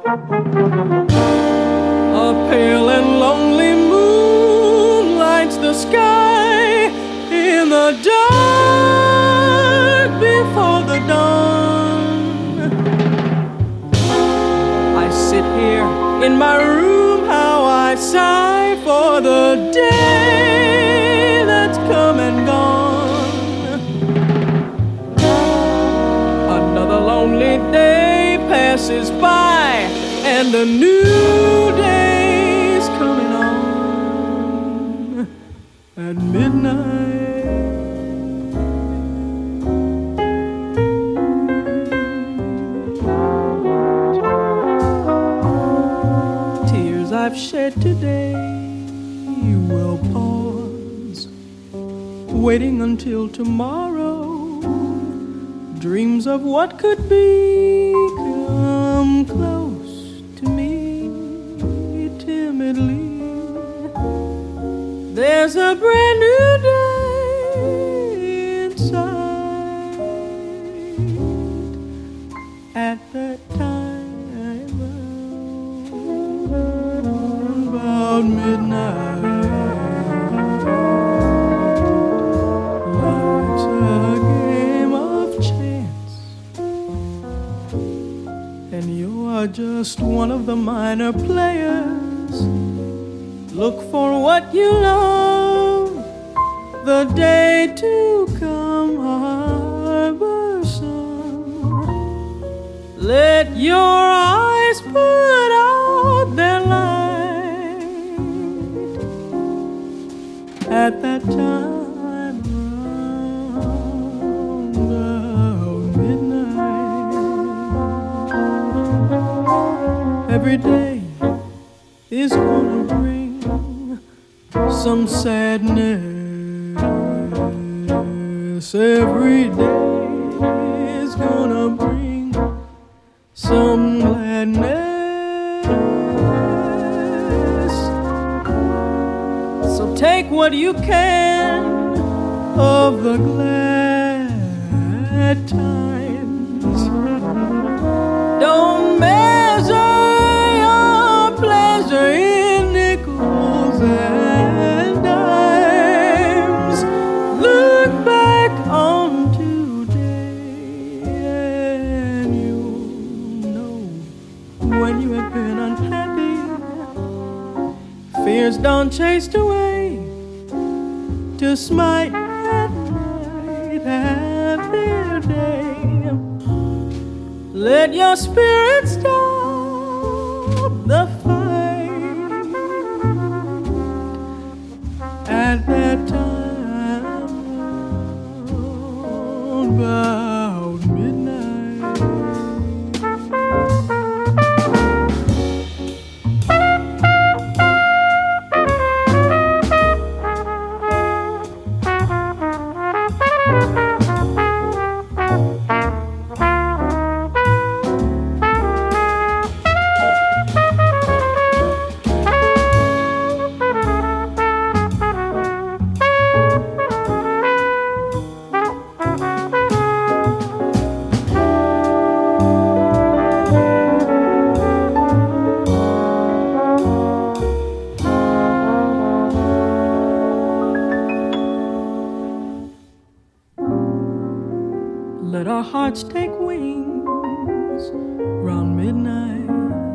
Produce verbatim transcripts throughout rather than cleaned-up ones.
A pale and lonely moon lights the sky in the dark before the dawn. I sit here in my room, how I sigh for the day that's come and gone. Another lonely day passes by, and a new day's coming on at midnight. Tears I've shed today will pause, waiting until tomorrow. Dreams of what could be come close to me timidly. There's a brand new day inside at that time about midnight. Life's a game of chance, and you are just one of the minor players. Look for what you love, the day to come harborsome. Let your eyes put out their light at that time around midnight. Every day is gonna bring some sadness. Every day is gonna bring some gladness. So take what you can of the glad times. Don't measure your pleasure in nickels and dimes. Look back on today and you'll know when you have been unhappy. Fears don't chase away to smite at night. Have their day. Let your spirit stop the fight at that time about midnight. Let our hearts take wings round midnight.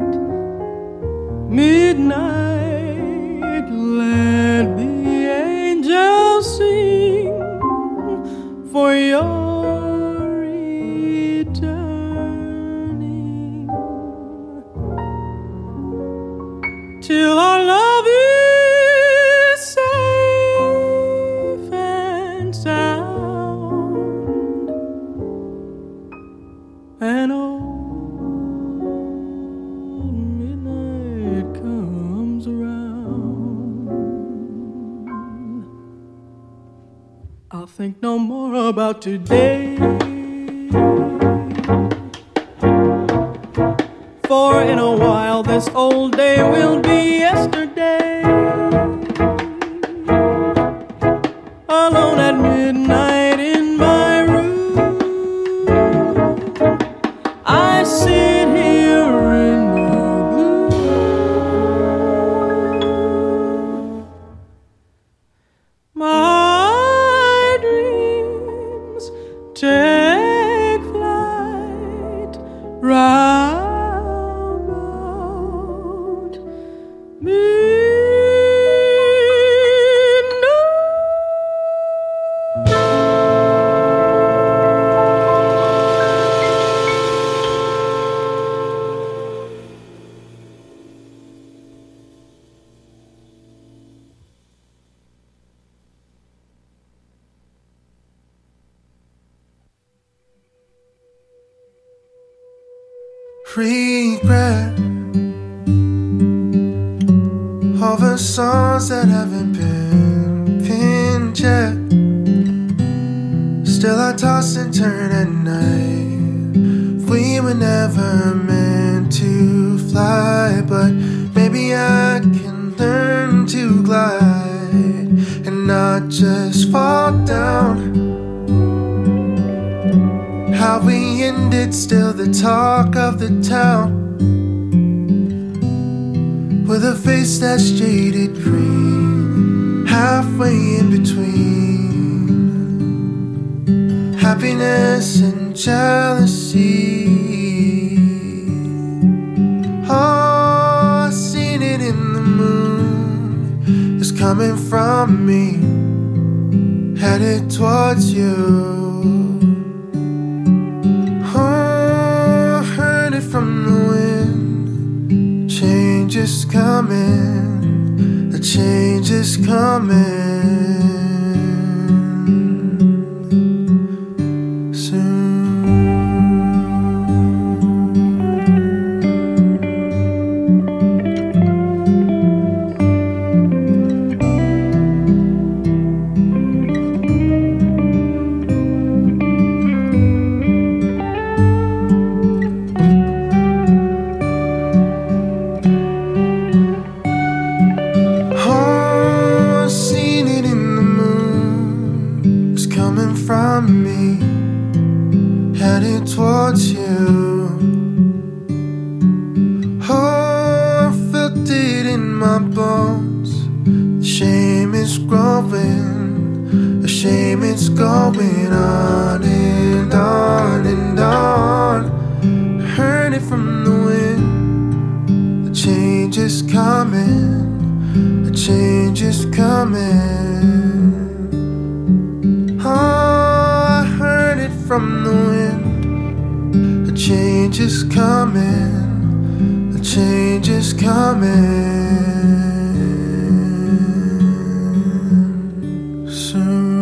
Midnight, let the angels sing for your returning. Till our love is safe and sound, and old midnight comes around. I'll think no more about today, for in a while this old day will be yesterday. Alone at midnight in my room, I sit here in the take flight round about midnight. Regret over songs that haven't been pinned yet. Still I toss and turn at night. We were never meant to fly, but maybe I can learn to glide and not just fall down. How we ended, still the talk of the town. With a face that's jaded green, halfway in between happiness and jealousy. Oh, I seen it in the moon. It's coming from me, headed towards you. From the wind, change is coming, the change is coming soon. From me, headed towards you. Oh, I felt it in my bones. The shame is growing, the shame is going on and on and on. I heard it from the wind. The change is coming, the change is coming. Oh, from the wind, the change is coming, the change is coming soon.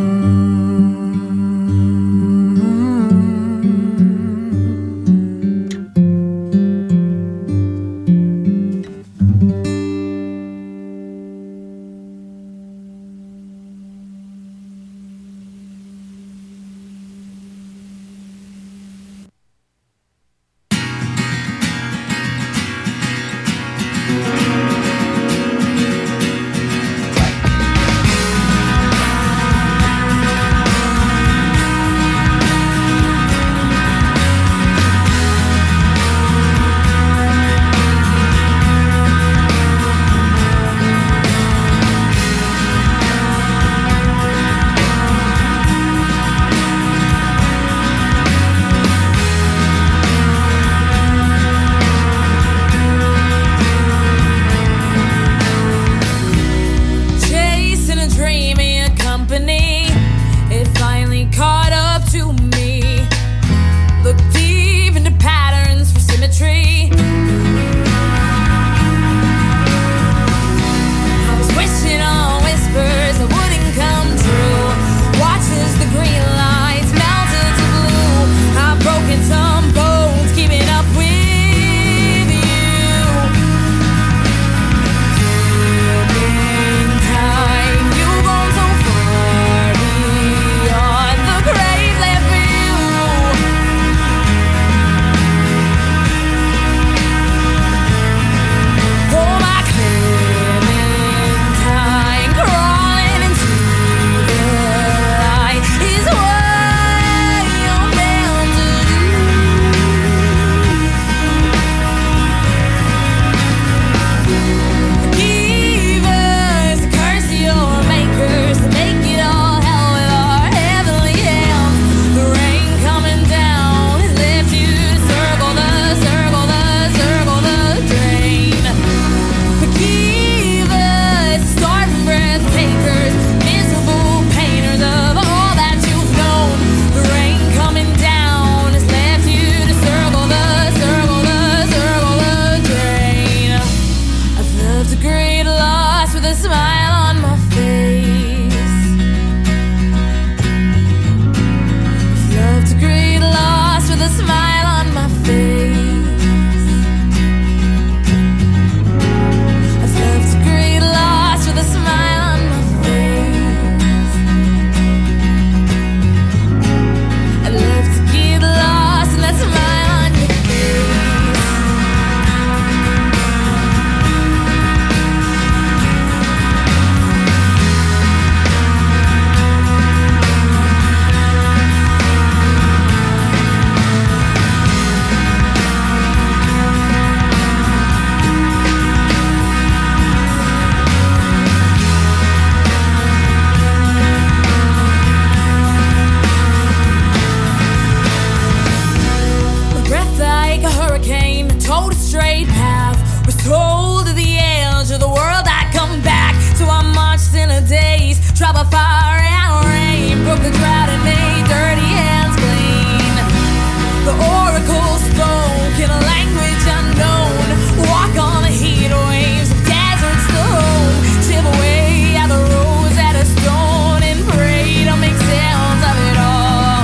Trouble, fire, and rain broke the crowd and made dirty hands clean. The oracle spoke in a language unknown. Walk on the heat waves of deserts to home. Chip away at the rose at a stone and pray to make sense of it all.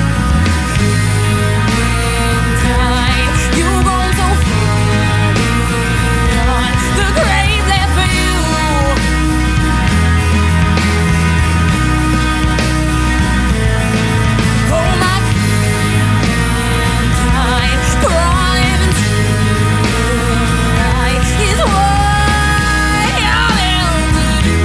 In time, you've gone so far beyond the grave left for you. Oh my time, crawling into the light is what you're meant to do.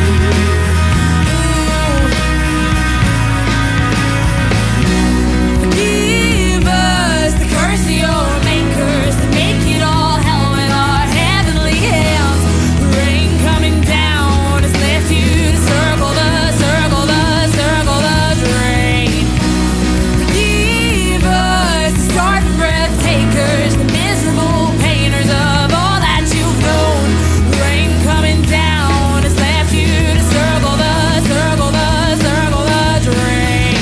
Forgive us the curse of your makers to make it all hell with our heavenly hands. Rain coming down has left you to circle the, circle the, circle the drain. Forgive us the starving breath takers, the miserable painters of all that you've known. Rain coming down has left you to circle the, circle the, circle the drain.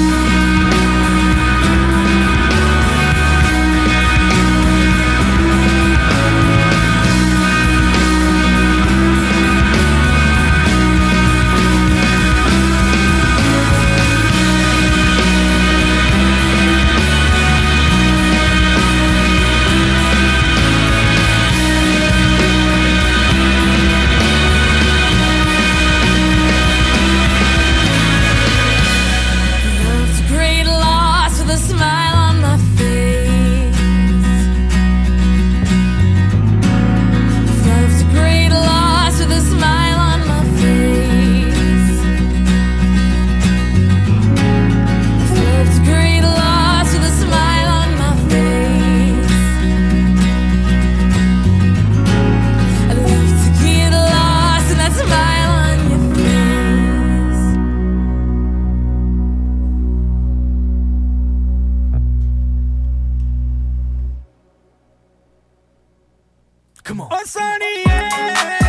Love's a great loss with a smile on my face. Love's a great loss with a smile on my face. Love's a great loss with a smile on my face. I love to get lost in that smile on your face. Come on. Oh, Sonny, yeah.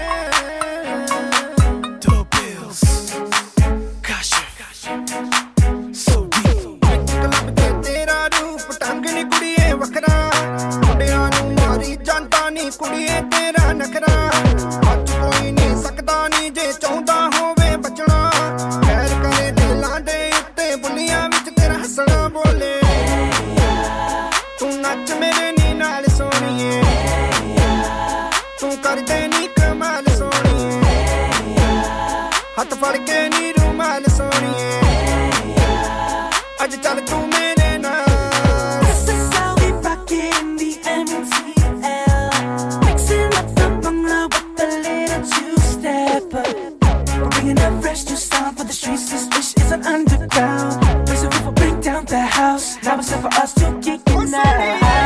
Double bills. Kasha. So deep. Club ਤੇ ਤੇਰਾ ਰੂਪ ਟੰਗ ਨੀ ਕੁੜੀਏ ਵੱਖਰਾ ਮੁੰਡਿਆਂ ਨੂੰ ਮਾਰੀ ਜਾਂਦਾ ਨੀ ਕੁੜੀਏ ਤੇਰਾ ਨਖਰਾ ਅੱਜ ਕੋਈ ਨਹੀਂ ਸਕਦਾ ਨੀ ਜੇ ਚਾਹੁੰਦਾ ਹੋਵੇ ਬਚਣਾ ਖੈਰ ਕਰੇ ਦਿਲਾਂ ਦੇ ਉੱਤੇ ਬੁੱਲੀਆਂ ਵਿੱਚ ਤੇਰਾ ਹੱਸਣਾ ਬੋਲੇ ਤੂੰ ਨੱਚ ਮੇਰੇ ਨੀ ਨਾਲ ਸੋਹਣੀਏ ਤੂੰ ਕਰਦੇ ਨੀ ਕਮਾਲ ਸੋਹਣੀਏ ਹੱਥ ਫੜ ਕੇ ਨੀ ਰੁਮਾਲ ਸੋਹਣੀਏ ਅੱਜ ਚੱਲ ਤੂੰ ਮੇਰੇ ਨਾਲ This is how we rock it in the M T L. Mixing up the bungalow with a little two-step. We're bringing a fresh new sound for the streets. This wish is an underground. There's a river bring down the house. Now it's time for us to kick it now.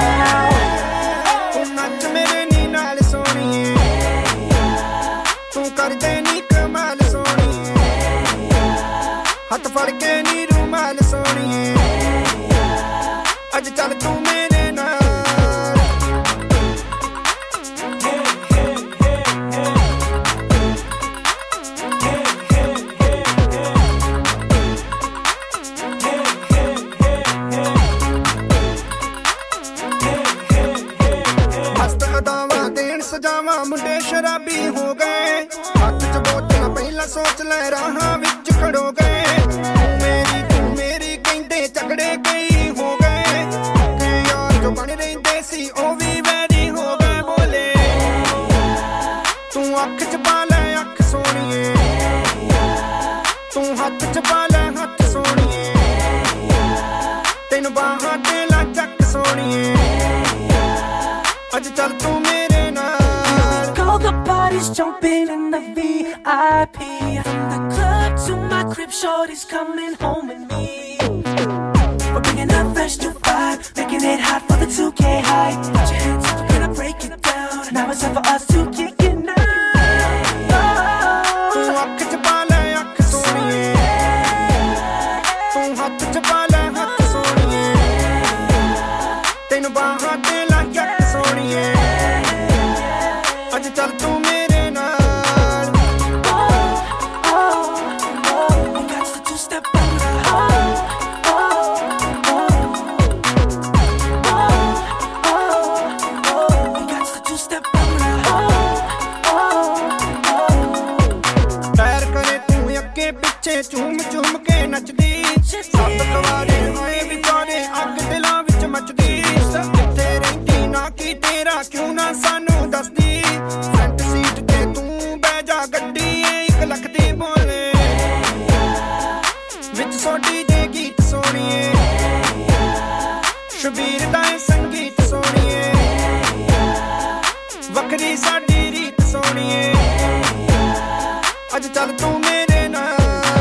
ਤੂੰ ਨੱਚ ਮੇਰੇ ਨੀ ਨਾਲ ਸੋਹਣੀਏ ਤੂੰ ਕਰਦੇ ਨੀ ਕਮਾਲ ਸੋਹਣੀਏ ਹੱਥ ਫੜ ਕੇ ਨੀ ਰੁਮਾਲ ਸੋਹਣੀਏ ਅੱਜ ਚੱਲ ਤੂੰ ਮੇਰੇ ਨਾਲ ਮਸਤ ਅਦਾਵਾਂ ਦੇਣ ਸਜਾਵਾਂ ਮੁੰਡੇ ਸ਼ਰਾਬੀ ਹੋ ਗਏ ਹੱਥ 'ਚ ਬੋਤਲ ਪਹਿਲਾਂ ਸੋਚ ਲੈ ਰਾਹਾਂ ਵਿੱਚ ਖੜੋ ਗਏ ਤੂੰ ਮੇਰੀ ਤੂੰ ਮੇਰੀ ਕਹਿੰਦੇ ਝਗੜੇ ਕਈ ਹੋ ਗਏ ਕਿ ਯਾਰ ਜੋ ਬਣ ਰਹਿੰਦੇ ਸੀ ਉਹ ਵੀ ਵੈਰੀ ਹੋ ਗਏ ਬੋਲੇ ਤੂੰ ਅੱਖ 'ਚ ਪਾ ਲੈ ਅੱਖ ਸੋਹਣੀਏ ਤੂੰ ਹੱਥ 'ਚ ਪਾ ਲੈ ਹੱਥ ਸੋਹਣੀਏ ਤੈਨੂੰ ਬਾਹਾਂ ਤੇ ਲਾ ਚੱਕ ਸੋਹਣੀਏ ਅੱਜ ਚੱਲ ਤੂੰ ਮੇਰੇ ਨਾਲ All the parties jumping in the V I P. From the club to my crib, shorty's coming home with me. We're bringing a fresh new vibe, making it hot for the two K high. Put your hands up, we're gonna break it down. Now it's time for us to kick it now. ਤੂੰ ਅੱਖ 'ਚ ਪਾ ਲੈ ਅੱਖ ਸੋਹਣੀਏ ਤੂੰ ਹੱਥ 'ਚ ਪਾ ਲੈ ਹੱਥ ਸੋਹਣੀਏ ਤੈਨੂੰ ਬਾਹਾਂ ਤੇ ਲਾ ਚੱਕ ਸੋਹਣੀਏ ਅੱਜ ਚੱਲ ਤੂੰ ਮੇਰੇ ਨਾਲ Oh, oh. ਵੀਰ ਦਾ ਏ ਸੰਗੀਤ ਸੋਹਣੀਏ ਵੱਖਰੀ ਸਾਡੀ ਰੀਤ ਸੋਹਣੀਏ ਅੱਜ ਚੱਲ ਤੂੰ ਮੇਰੇ ਨਾਲ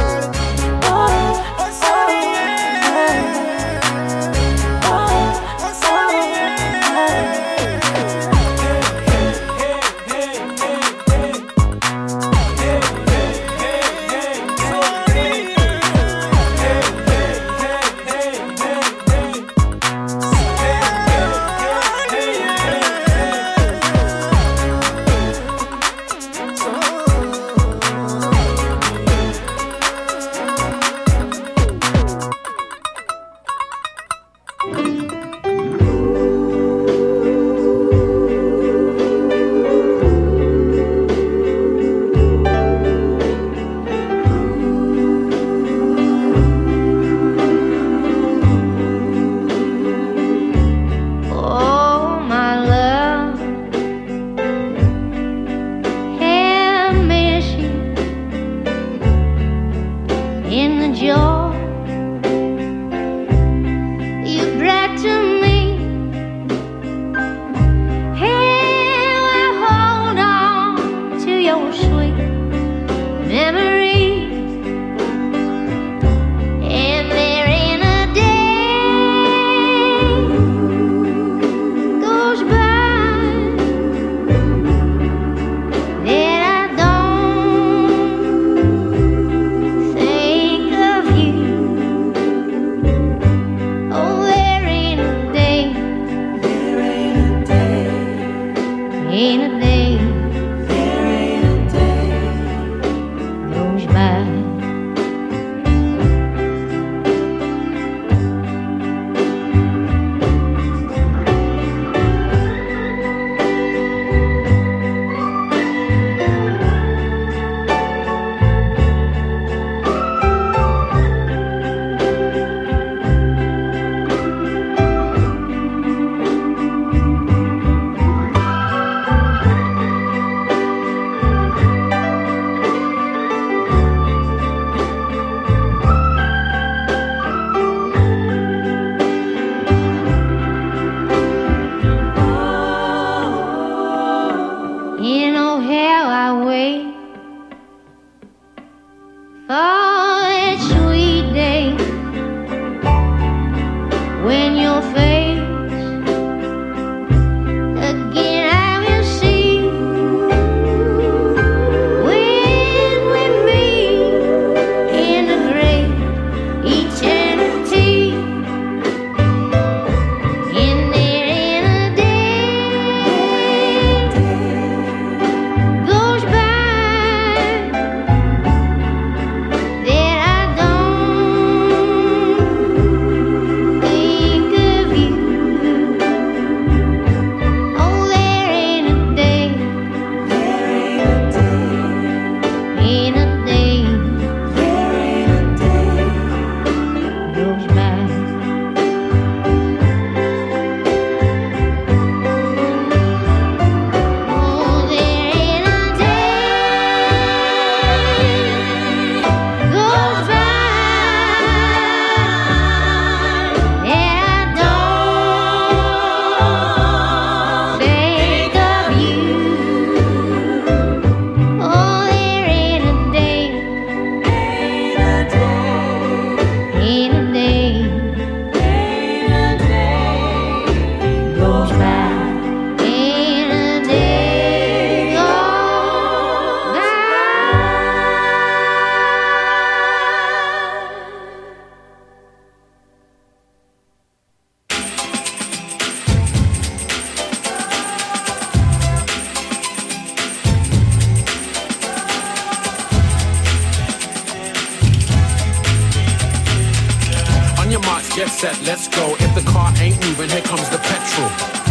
Get set, let's go. If the car ain't moving, here comes the petrol.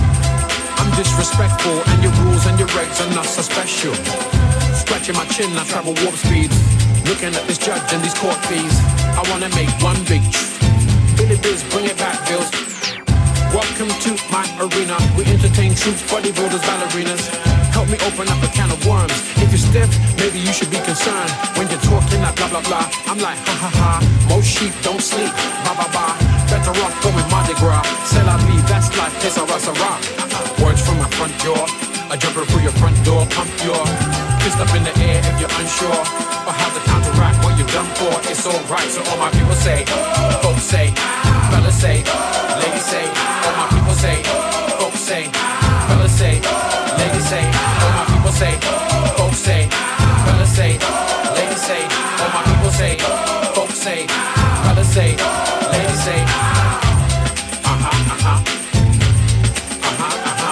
I'm disrespectful, and your rules and your regs are not so special. Scratching my chin, I travel warp speeds. Looking at this judge and these court fees. I wanna make one big tr- Billy Biz, bring it back, Bills. Welcome to my arena. We entertain troops, bodybuilders, ballerinas. Help me open up a can of worms. If you're stiff, maybe you should be concerned. When you're talking that blah blah blah, I'm like ha ha ha. Most sheep don't sleep, ba ba ba. Better off going Mardi Gras. C'est la vie, that's life, kiss or us around. Words from my front door, a jumper through your front door, pump your fist up in the air if you're unsure, or how to counteract what you've done for. It's alright, so all my people say, folks say, fellas say, ladies say, all my people say, folks say, fellas say, ladies say, all my people say, folks say, fellas say, ladies say, all my people say, folks say, fellas say, ladies say, uh-huh, uh-huh, uh-huh, uh-huh,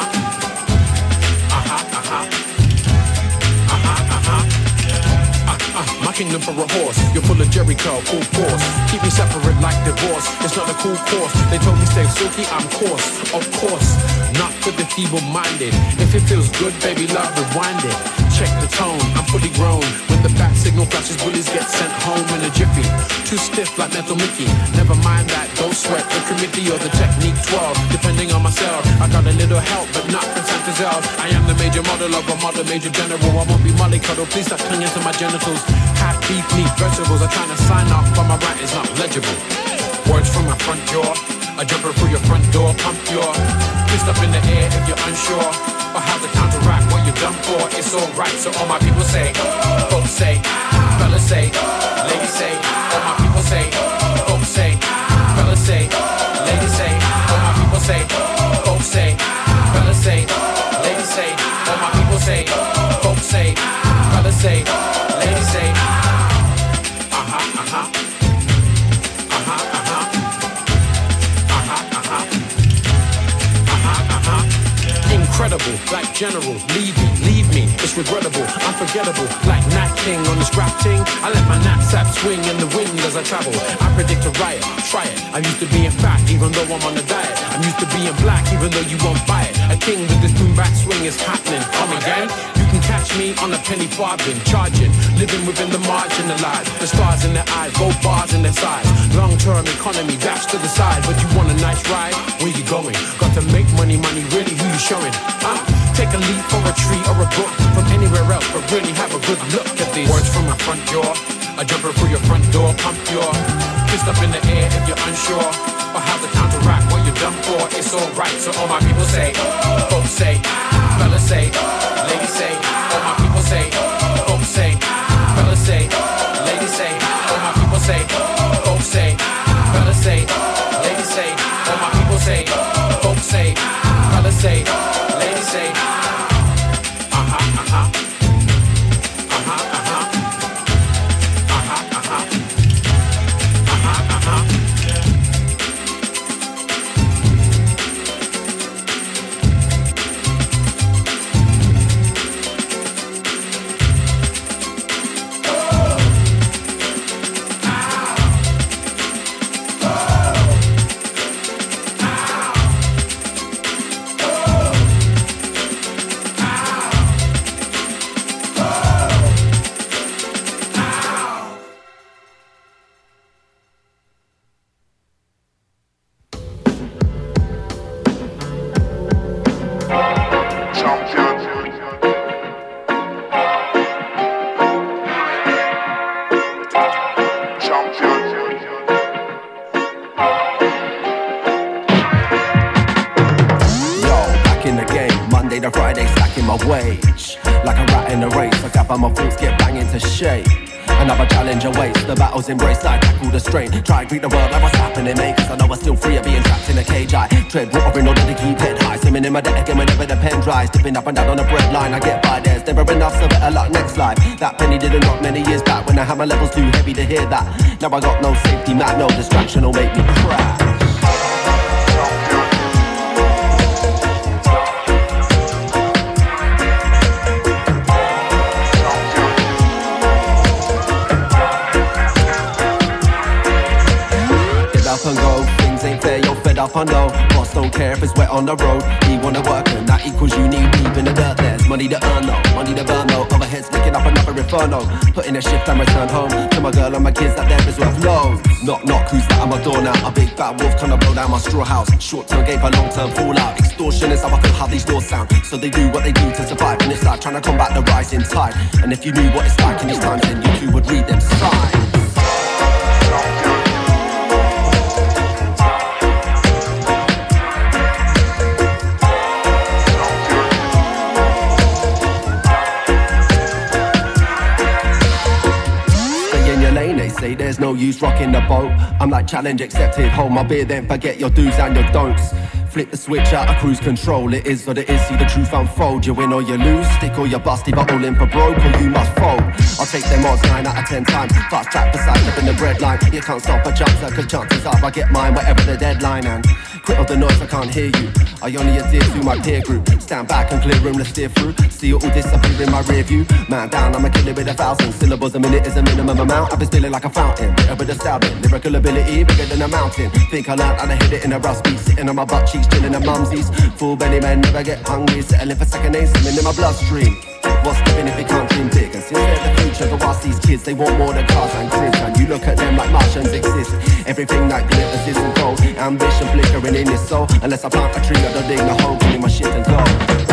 uh-huh, uh-huh, uh-huh, uh-huh, uh-uh. My kingdom for a horse, you're full of Jericho, full force. Keep me separate like divorce, it's not a cool course. They told me stay silky, I'm coarse, of course. Not for the feeble-minded. If it feels good, baby, love, rewind it. Check the tone, I'm fully grown. When the bat signal flashes, bullies get sent home in a jiffy. Too stiff like Metal Mickey. Never mind that, don't sweat the committee or the technique twelve. Depending on myself, I got a little help, but not from Santa's elf. I am the major model of a model major general. I won't be mollycoddled, please stop clinging to my genitals. Half beef, meat, vegetables, I'm trying to sign off, but my writing's not legible. Words from my front door, a jumper through your front door, pump your fist up in the air if you're unsure, or how to counteract what you've done for. It's alright, so all my people say, folks say, fellas say, ladies say, all my people say, folks say, fellas say, ladies say, all my people say, folks say, fellas say, ladies say, all my people say, folks say, fellas say, ladies say, uh-huh, uh-huh, uh-huh, uh-huh, uh-huh, uh-huh, uh-huh, uh-huh. Incredible, like general, leave me, leave me, it's regrettable, unforgettable, like Nat King on this rap ting. I let my knapsack swing in the wind as I travel. I predict a riot, try it. I'm used to being fat, even though I'm on a diet. I'm used to being black, even though you won't buy it. A king with this boom back swing is happening. Come again? You can catch me on a penny farthing, charging, living within the marginalized. The stars in their eyes, both bars in their sides. Long-term economy, dash to the side. But you want a nice ride? Where you going? Got to make money, money, really, who you showing? Huh? Take a leaf or a tree or a book from anywhere else, but really have a good look at these words from my front door. A jumper through your front door, pump your fist up in the air if you're unsure, or how to counteract what you've done for. It's alright, so all my people say, folks say, fellas say, ladies say, all my people say, folks say, fellas say, ladies say, all my people say, folks say, fellas say, ladies say, all my people say, folks say, fellas say, ladies say, uh-huh, uh-huh, uh-huh, uh-huh, uh-huh, uh-huh, uh-huh, uh-huh. Embrace, I tackle the strain. Try and greet the world like what's happening, mate. Cause I know I'm still free of being trapped in a cage. I tread water in order to keep head high. Swimming in my deck again whenever the pen dries. Dipping up and down on the bread line. I get by, there's never enough, so better luck next life. That penny didn't drop many years back when I had my levels too heavy to hear that. Now I got no safety mat, no distraction will make me crash. And go, things ain't fair, you're fed up, I know. Boss don't care if it's wet on the road. He wanna work and that equals you need deep in the dirt. There's money to earn though, money to burn though. Overheads licking up another inferno. Put in a shift and return home to my girl and my kids that there is worth loads. Knock knock, who's that? I'm a door now. A big bad wolf trying to blow down my straw house. Short term game for long term fallout. Extortion is how I feel how these doors sound. So they do what they do to survive. And it's like trying to combat the rising tide. And if you knew what it's like in these times, then you too would read them signs. use rocking the boat. I'm like challenge accepted, hold my beer then forget your do's and your don'ts. Flip the switch out of cruise control, it is what it is, see the truth unfold. You win or you lose, stick or you bust, either all in for broke or you must fold. I'll take them odds nine out of ten times, fast track beside up in the bread line. You can't stop a chancer, cause chances are I get mine, whatever the deadline. And quit all the noise, I can't hear you, I only adhere to my peer group. Stand back and clear room to steer through, see it all disappear in my rear view. Man down, I'm a killer with a thousand syllables a minute is a minimum amount. I've been spilling like a fountain, a bit of stabbing, lyrical ability bigger than a mountain. Think I learned how to hit it in a rust beat, sitting on my butt cheeks, chilling at mumsies. Full belly men never get hungry, settling for second names, swimming in my bloodstream. What's living if it can't dream big? And since they're the future, but whilst these kids, they want more than cars and cribs. And you look at them like Martians exist. Everything that glitters isn't gold. Ambition flickering in your soul. Unless I plant a tree, I don't dig a hole, give me my shit and go.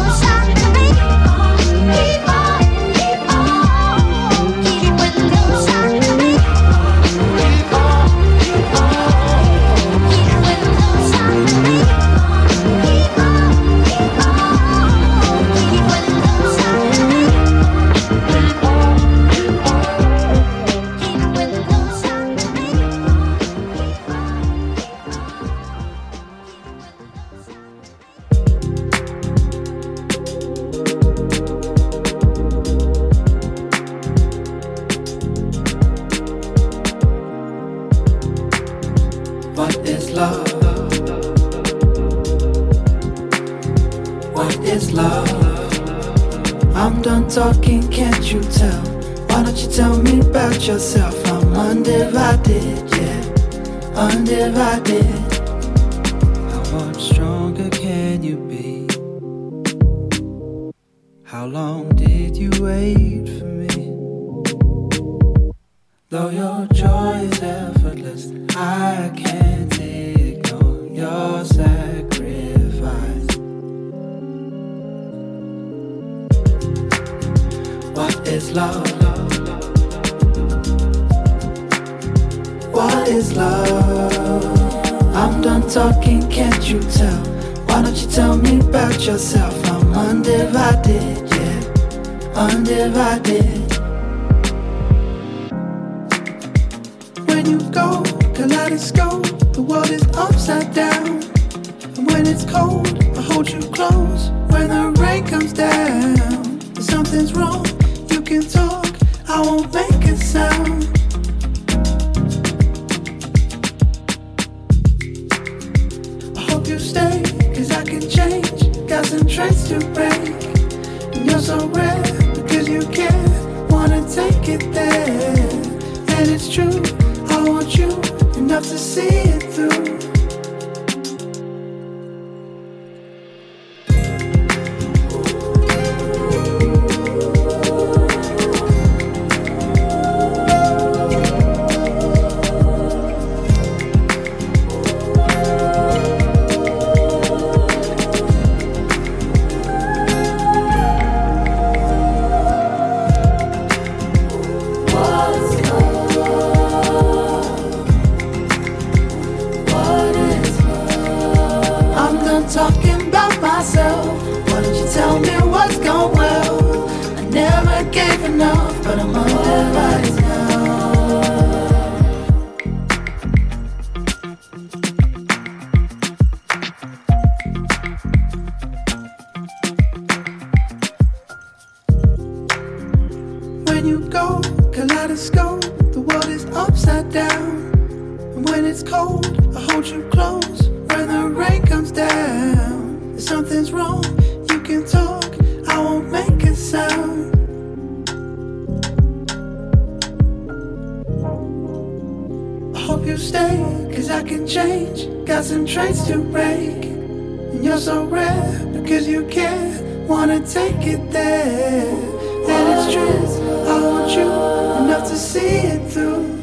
Keep it low. What is love? What is love? I'm done talking, can't you tell? Why don't you tell me about yourself? I'm undivided, yeah, undivided. How much stronger can you be? How long did you wait for me? Though your joy is effortless, I can't ignore your sacrifice. What is love? What is love? I'm done talking, can't you tell? Why don't you tell me about yourself? I'm undivided, yeah, undivided. When you go, kaleidoscope, the world is upside down. And when it's cold, I hold you close. When the rain comes down, if something's wrong, you can talk, I won't make a sound. I hope you stay, cause I can change. Got some traits to break. And you're so rare, because you care. Wanna take it there. And it's true, I want you enough to see it through. Talking about myself, why don't you tell me what's going well? I never gave enough, but I'm undivided now. When you go, kaleidoscope, the world is upside down. And when it's cold, I hold you close. When the rain comes down, if something's wrong, you can talk, I won't make a sound. I hope you stay, cause I can change. Got some traits to break. And you're so rare, because you care. Wanna take it there. And it's true, I want you enough to see it through.